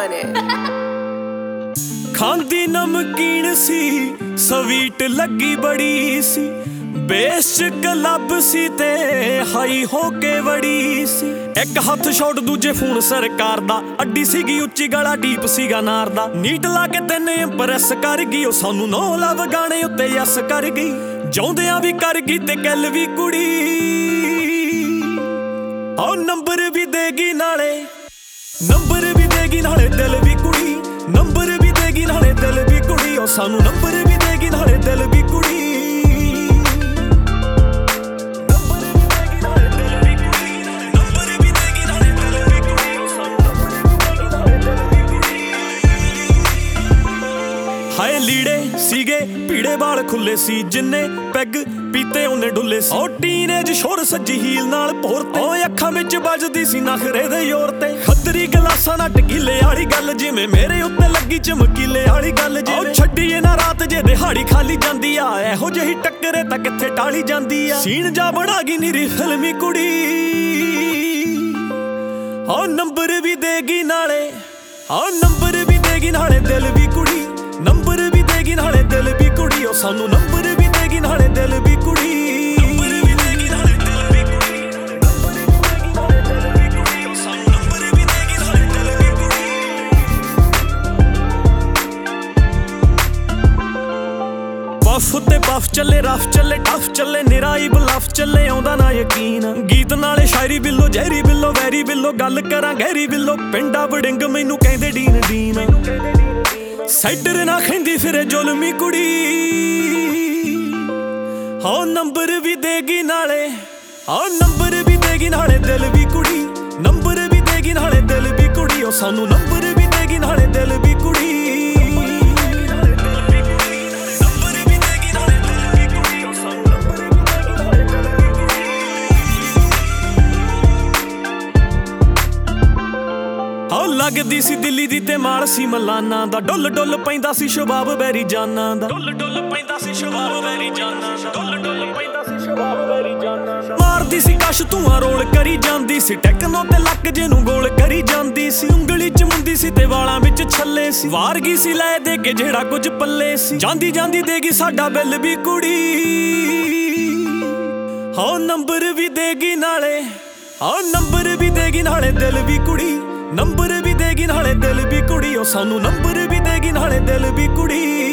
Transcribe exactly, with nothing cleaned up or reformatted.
on it. ਖਾਂਦੀ ਨਮਕੀਨ ਸੀ sweet ਲੱਗੀ ਬੜੀ ਸੀ ਬੇਸ ਚ ਕਲੱਬ ਸੀ ਤੇ ਹਾਈ ਹੋ ਕੇ ਵੜੀ ਸੀ ਇੱਕ ਹੱਥ ਸ਼ਾਟ ਦੂਜੇ ਫੋਨ ਸਰਕਾਰ ਦਾ ਅੱਡੀ ਸੀਗੀ ਉੱਚੀ ਗਲਾ ਡੀਪ ਸੀਗਾ ਨਾਰ ਦਾ ਨੀਟ ਲਾ ਕੇ ਤੈਨੇ ਇੰਪ੍ਰੈਸ ਕਰ ਗਈ ਉਹ ਸਾਨੂੰ ਨੋ ਲਵ ਗਾਣੇ ਉੱਤੇ ਯਸ ਕਰ ਗਈ ਜਾਉਂਦਿਆਂ ਵੀ ਕਰ ਗਈ ਤੇ ਗੱਲ ਵੀ ਕੁੜੀ ਉਹ ਨੰਬਰ ਵੀ ਦੇਗੀ ਨਾਲੇ ਨੰਬਰ ਵੀ ਦੇਗੀ ਨਾਲੇ ਦਿਲ ਵੀ ਕੁੜੀ ਨੰਬਰ ਵੀ ਦੇਗੀ ਨਾਲੇ ਦਿਲ ਵੀ ਕੁੜੀ ਉਹ ਸਾਨੂੰ ਨੰਬਰ ਵੀ ਦੇਗੀ ਨਾਲੇ ਦਿਲ ਵੀ ਕੁੜੀ ਹਾਏ ਲੀੜੇ ਸੀਗੇ ਪੀੜੇ ਵਾਲ ਖੁੱਲੇ ਸੀ ਜਿੰਨੇ ਪੈਗ ਪੀਤੇ ਉਹਨੇ ਡੁੱਲੇ ਸੀ ਉਹ ਟੀਨੇਜ ਸ਼ੋਰ ਸੱਜੀ ਹੀਲ ਨਾਲ ਭੋਰਤੇ ਓਏ ਅੱਖਾਂ ਵਿੱਚ ਵੱਜਦੀ ਸੀ ਨਖਰੇ ਦੇ ਜ਼ੋਰ ਤੇ ਖੱਤਰੀ ਗਲਾਸਾਂ ਨਾਲ ਟਕੀਲੇ ਵਾਲੀ ਗੱਲ ਜਿਵੇਂ ਮੇਰੇ ਉੱਤੇ ਲੱਗੀ ਚਮਕੀਲੇ ਵਾਲੀ ਗੱਲ ਜਿਵੇਂ ਛੱਡੀਏ ਨਾ ਰਾਤ ਜੇ ਦਿਹਾੜੀ ਖਾਲੀ ਜਾਂਦੀ ਆ ਇਹੋ ਜਿਹੀ ਟੱਕਰੇ ਤਾਂ ਕਿੱਥੇ ਟਾਲੀ ਜਾਂਦੀ ਆ ਸੀਨ ਜਾ ਬਣਾ ਗਈ ਨੀਰੀ ਫਿਲਮੀ ਕੁੜੀ ਉਹ ਨੰਬਰ ਵੀ ਦੇਗੀ ਨਾਲੇ ਉਹ ਨੰਬਰ ਵੀ ਦੇਗੀ ਨਾਲੇ ਦਿਲ ਵੀ ਕੁੜੀ ਨੰਬਰ ਵੀ ਦੇਗੀ ਨਾਲੇ ਦਿਲ ਵੀ ਕੁੜੀ ਉਹ ਸਾਨੂੰ ਨੰਬਰ ਵੀ ਦੇਗੀ ਨਾਲੇ ਦਿਲ ਵੀ ਕੁੜੀ ਨੰਬਰ ਵੀ ਦੇਗੀ ਨਾਲੇ ਦਿਲ ਵੀ ਕੁੜੀ ਨੰਬਰ ਵੀ ਦੇਗੀ ਨਾਲੇ ਦਿਲ ਵੀ ਕੁੜੀ ਉਹ ਸਾਨੂੰ ਨੰਬਰ ਵੀ ਦੇਗੀ ਨਾਲੇ ਦਿਲ ਵੀ ਕੁੜੀ ਪਫ ਤੇ ਪਫ ਚੱਲੇ ਰਫ ਚੱਲੇ ਟਫ ਚੱਲੇ ਨਿਰਾਈ ਬਲਫ ਚੱਲੇ ਆਉਂਦਾ ਨਾ ਯਕੀਨ ਗੀਤ ਨਾਲੇ ਸ਼ਾਇਰੀ ਬਿੱਲੋ ਜ਼ਹਿਰੀ ਬਿੱਲੋ ਵੈਰੀ ਬਿੱਲੋ ਗੱਲ ਕਰਾਂ ਗਹਿਰੀ ਬਿੱਲੋ ਪਿੰਡਾ ਵੜਿੰਗ ਮੈਨੂੰ ਕਹਿੰਦੇ ਡੀਨ ਡੀਨ ਸੈਡਰ ਨਾ ਖੈਂਦੀ ਫਿਰੇ ਜ਼ੁਲਮੀ ਕੁੜੀ ਹੋ ਨੰਬਰ ਵੀ ਦੇਗੀ ਨਾਲੇ ਹੋ ਨੰਬਰ ਵੀ ਦੇਗੀ ਨਾਲੇ ਦਿਲ ਵੀ ਕੁੜੀ ਨੰਬਰ ਵੀ ਦੇਗੀ ਨਾਲੇ ਦਿਲ ਵੀ ਕੁੜੀ ਉਹ ਸਾਨੂੰ ਨੰਬਰ ਵੀ ਦੇਗੀ ਨਾਲੇ ਦਿਲ ਵੀ ਕੁੜੀ ਲੱਗਦੀ ਸੀ ਦਿੱਲੀ ਦੀ ਤੇ ਮਾਲ ਸੀ ਮਲਾਨਾ ਦਾ ਡੁੱਲ ਡੁੱਲ ਪੈਂਦਾ ਸੀ ਸ਼ਬਾਬ ਬੈਰੀ ਜਾਨਾਂ ਦਾ ਡੁੱਲ ਡੁੱਲ ਪੈਂਦਾ ਸੀ ਸ਼ਬਾਬ ਬੈਰੀ ਜਾਨਾਂ ਦਾ ਡੁੱਲ ਡੁੱਲ ਪੈਂਦਾ ਸੀ ਸ਼ਬਾਬ ਬੈਰੀ ਜਾਨਾਂ ਦਾ ਮਾਰਦੀ ਸੀ ਕਸ਼ ਧੂਆਂ ਰੋਲ ਕਰੀ ਜਾਂਦੀ ਸੀ ਟੈਕਨੋ ਤੇ ਲੱਕ ਜਿਹਨੂੰ ਗੋਲ ਕਰੀ ਜਾਂਦੀ ਸੀ ਉਂਗਲੀ ਚ ਮੁੰਦੀ ਸੀ ਤੇ ਵਾਲਾਂ ਵਿੱਚ ਛੱਲੇ ਸੀ ਵਾਰ ਗਈ ਸੀ ਲੈ ਦੇ ਕੇ ਜਿਹੜਾ ਕੁਝ ਪੱਲੇ ਸੀ ਜਾਂਦੀ ਜਾਂਦੀ ਦੇਗੀ ਸਾਡਾ ਬਿੱਲ ਵੀ ਕੁੜੀ ਹੋ ਨੰਬਰ ਵੀ ਦੇਗੀ ਨਾਲੇ ਹੋ ਨੰਬਰ ਵੀ ਦੇਗੀ ਨਾਲੇ ਦਿਲ ਵੀ ਕੁੜੀ ਨੰਬਰ ਵੀ ਦੇਗੀ ਨਾਲੇ ਦਿਲ ਵੀ ਕੁੜੀ ਉਹ ਸਾਨੂੰ ਨੰਬਰ ਵੀ ਦੇਗੀ ਨਾਲੇ ਦਿਲ ਵੀ ਕੁੜੀ